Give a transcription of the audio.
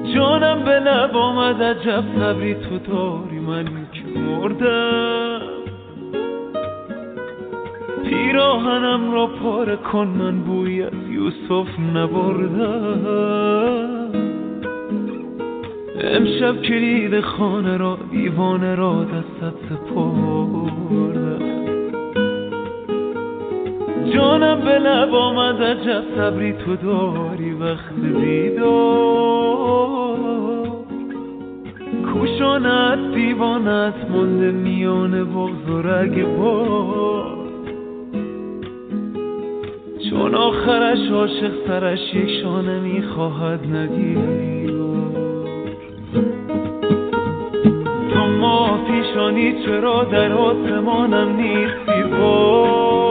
جانم به لب آمد عجب صبری تو داری، من که مردم. پیراهنم را پاره کن، من بوی از یوسف نبردم. امشب کلید خانه را دیوانه را دستت سپردم. جانم به لب آمد عجب صبری تو داری، وقت دیدار کوشانت دیوانت مانده میان بغض و رگبار. چون آخرش عاشق سرش یک شانه میخواهد نگیر. تو ماه پیشانی چرا در آسمانم نیستی؟